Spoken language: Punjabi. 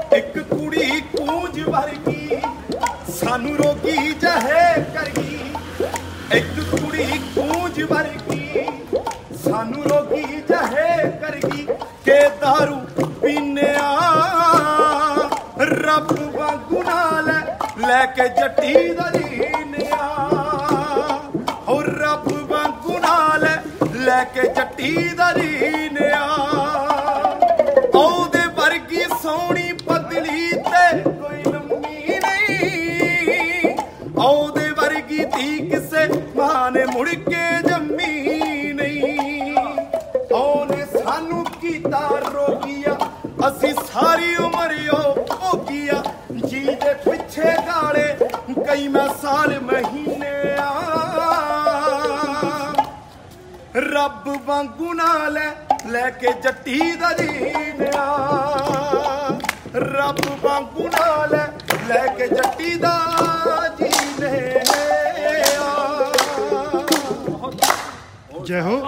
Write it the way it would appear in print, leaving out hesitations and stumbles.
ਇੱਕ ਕੁੜੀ ਕੂੰਜ ਵਰਗੀ ਸਾਨੂੰ ਰੋਗੀ ਜਹੇ ਕਰਗੀ। ਇੱਕ ਕੁੜੀ ਕੂੰਜ ਵਰਗੀ ਸਾਨੂੰ ਰੋਗੀ ਜਹੇ ਕਰਗੀ। ਕੇ ਦਾਰੂ ਪੀਨਿਆ ਰੱਬ ਵਾਂਗੂ ਨਾਲ ਲੈ ਕੇ ਜੱਟੀ ਦਾ ਜੀਨਿਆ। ਹੋ ਰੱਬ ਵਾਂਗੂ ਨਾਲ ਲੈ ਕੇ ਜੱਟੀ ਦਾ ਜੀਨਿਆ। ਉਹਦੇ ਵਰਗੀ ਸੋਹਣੀ ਪਤਲੀ ਤੇ ਕੋਈ ਲੰਮੀ ਨਹੀਂ। ਉਹਦੇ ਵਰਗੀ ਧੀ ਕਿਸੇ ਮਾਂ ਨੇ ਮੁੜ ਕੇ ਜੰਮੀ ਨਹੀਂ। ਉਹਨੇ ਸਾਨੂੰ ਕੀਤਾ ਰੋਗੀਆ ਅਸੀਂ ਸਾਰੀ ਉਮਰ ਉਹ ਭੋਗੀਆ। ਜੀ ਦੇ ਪਿੱਛੇ ਗਾਲੇ ਕਈ ਮੈਂ ਸਾਲ ਮਹੀਨੇ ਆ। ਰੱਬ ਵਾਂਗੂ ਨਾਲ ਲੈ ਕੇ ਜੱਟੀ ਦਾ ਜੀਨਿਆ। ਰੱਬ ਵਾਂਗੂ ਨਾਲ ਲੈ ਕੇ ਜੱਟੀ ਦਾ ਜੀਨਿਆ। ਜੈ ਹੋ।